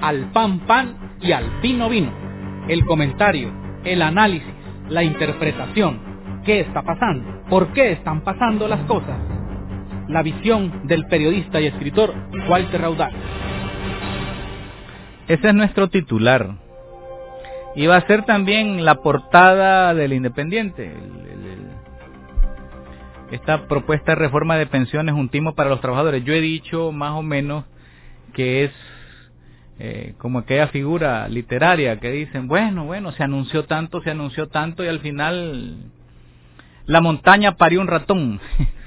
al pan pan y al vino vino. El comentario, el análisis, la interpretación. ¿Qué está pasando? ¿Por qué están pasando las cosas? La visión del periodista y escritor Walter Raudal. Ese es nuestro titular. Y va a ser también la portada del Independiente. Esta propuesta de reforma de pensiones es un timo para los trabajadores. Yo he dicho más o menos que es como aquella figura literaria que dicen, bueno, se anunció tanto y al final la montaña parió un ratón.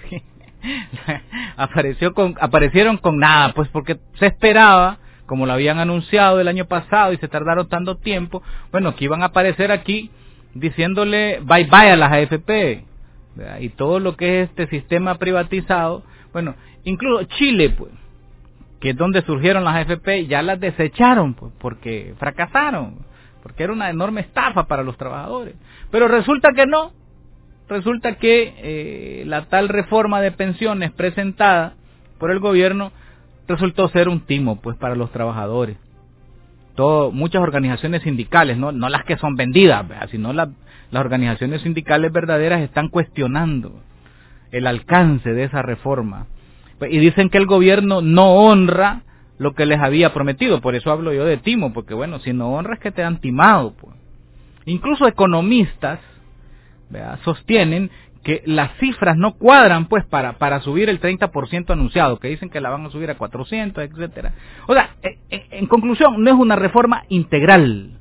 Aparecieron con nada, pues porque se esperaba, como lo habían anunciado el año pasado y se tardaron tanto tiempo, bueno, que iban a aparecer aquí diciéndole bye bye a las AFP, ¿verdad? Y todo lo que es este sistema privatizado, bueno, incluso Chile, pues, que es donde surgieron las AFP, ya las desecharon, pues, porque fracasaron, porque era una enorme estafa para los trabajadores. Pero resulta que no, resulta que la tal reforma de pensiones presentada por el gobierno resultó ser un timo, pues, para los trabajadores. Muchas organizaciones sindicales, no las que son vendidas, ¿verdad?, sino las organizaciones sindicales verdaderas están cuestionando el alcance de esa reforma. Y dicen que el gobierno no honra lo que les había prometido, por eso hablo yo de timo, porque bueno, si no honras que te han timado, pues. Incluso economistas, ¿verdad?, sostienen que las cifras no cuadran, pues, para subir el 30% anunciado, que dicen que la van a subir a 400, etcétera. O sea, en conclusión, no es una reforma integral.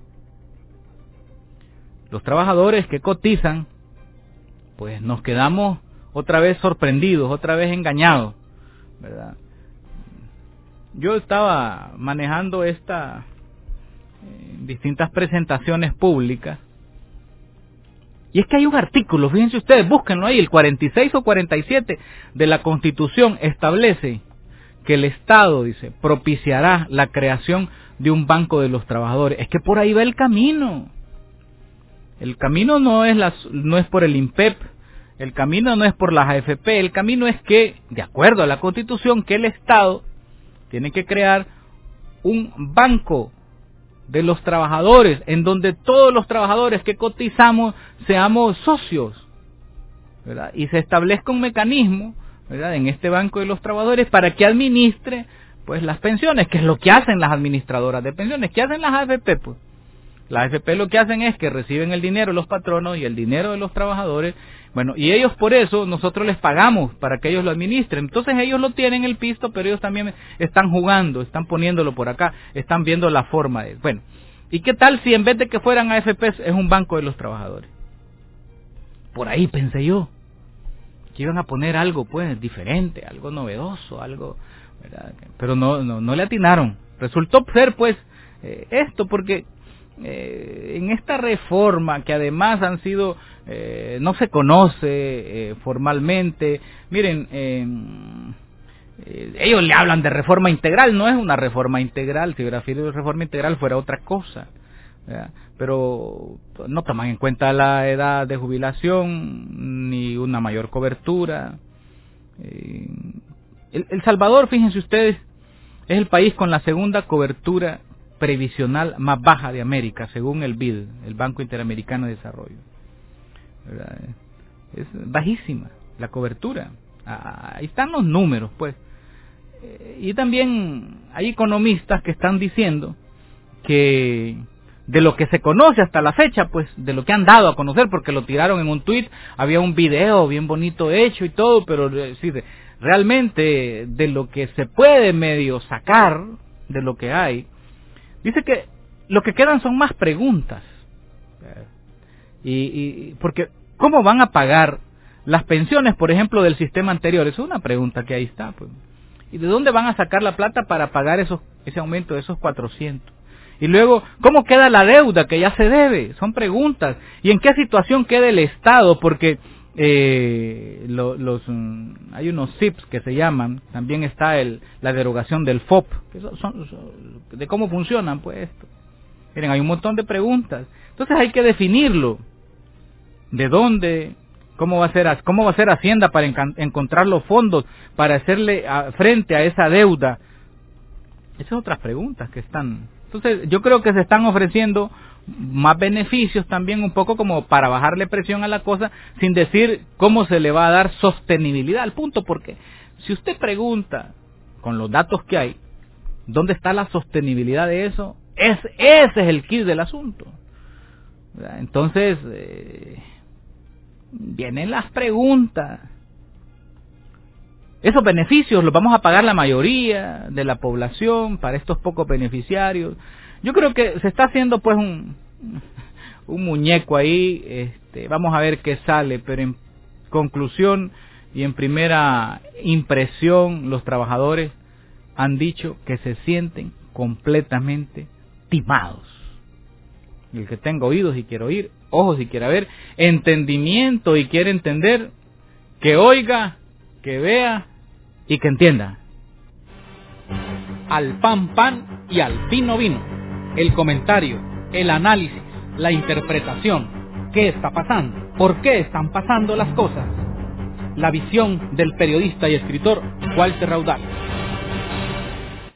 Los trabajadores que cotizan, pues nos quedamos otra vez sorprendidos, otra vez engañados, ¿verdad? Yo estaba manejando distintas presentaciones públicas, y es que hay un artículo, fíjense ustedes, búsquenlo ahí, el 46 o 47 de la Constitución establece que el Estado, dice, propiciará la creación de un banco de los trabajadores. Es que por ahí va el camino. El camino no es por el INPEP, el camino no es por las AFP, el camino es que, de acuerdo a la Constitución, que el Estado tiene que crear un banco de los trabajadores, en donde todos los trabajadores que cotizamos seamos socios, ¿verdad? Y se establezca un mecanismo, ¿verdad?, en este banco de los trabajadores para que administre, pues, las pensiones, que es lo que hacen las administradoras de pensiones. ¿Qué hacen las AFP? Pues las AFP lo que hacen es que reciben el dinero de los patronos y el dinero de los trabajadores, bueno, y ellos por eso nosotros les pagamos para que ellos lo administren. Entonces ellos lo tienen el pisto, pero ellos también están jugando, están poniéndolo por acá, están viendo la forma de... Bueno, ¿y qué tal si en vez de que fueran AFP es un banco de los trabajadores? Por ahí pensé yo, que iban a poner algo, pues, diferente, algo novedoso, algo, ¿verdad? Pero no le atinaron. Resultó ser, pues, esto, porque en esta reforma, que además han sido, no se conoce formalmente, miren, ellos le hablan de reforma integral, no es una reforma integral, si hubiera sido reforma integral fuera otra cosa, ¿verdad? Pero no toman en cuenta la edad de jubilación, ni una mayor cobertura. El Salvador, fíjense ustedes, es el país con la segunda cobertura previsional más baja de América, según el BID, el Banco Interamericano de Desarrollo, ¿verdad? Es bajísima la cobertura. Ahí están los números, pues. Y también hay economistas que están diciendo que de lo que se conoce hasta la fecha, pues, de lo que han dado a conocer, porque lo tiraron en un tuit, había un video bien bonito hecho y todo, pero sí, realmente de lo que se puede medio sacar de lo que hay, dice que lo que quedan son más preguntas. Y porque ¿cómo van a pagar las pensiones, por ejemplo, del sistema anterior? Esa es una pregunta que ahí está, pues. ¿Y de dónde van a sacar la plata para pagar ese aumento de esos 400? Y luego, ¿cómo queda la deuda que ya se debe? Son preguntas. ¿Y en qué situación queda el Estado? Porque hay unos SIPs que se llaman, también está la derogación del FOP, que son de cómo funcionan, pues, esto. Miren, hay un montón de preguntas. Entonces hay que definirlo. ¿De dónde? ¿Cómo va a ser Hacienda para encontrar los fondos para hacerle frente a esa deuda Esas son otras preguntas que están. Entonces, yo creo que se están ofreciendo más beneficios también un poco como para bajarle presión a la cosa, sin decir cómo se le va a dar sostenibilidad al punto, porque si usted pregunta con los datos que hay, ¿dónde está la sostenibilidad de eso? Ese es el quid del asunto. Entonces, vienen las preguntas. Esos beneficios los vamos a pagar la mayoría de la población para estos pocos beneficiarios. Yo creo que se está haciendo pues un muñeco ahí, vamos a ver qué sale, pero en conclusión y en primera impresión, los trabajadores han dicho que se sienten completamente timados. Y el que tenga oídos y quiere oír, ojos y quiere ver, entendimiento y quiere entender, que oiga, que vea y que entienda. Al pan pan y al vino vino. El comentario, el análisis, la interpretación. ¿Qué está pasando? ¿Por qué están pasando las cosas? La visión del periodista y escritor Walter Raudal.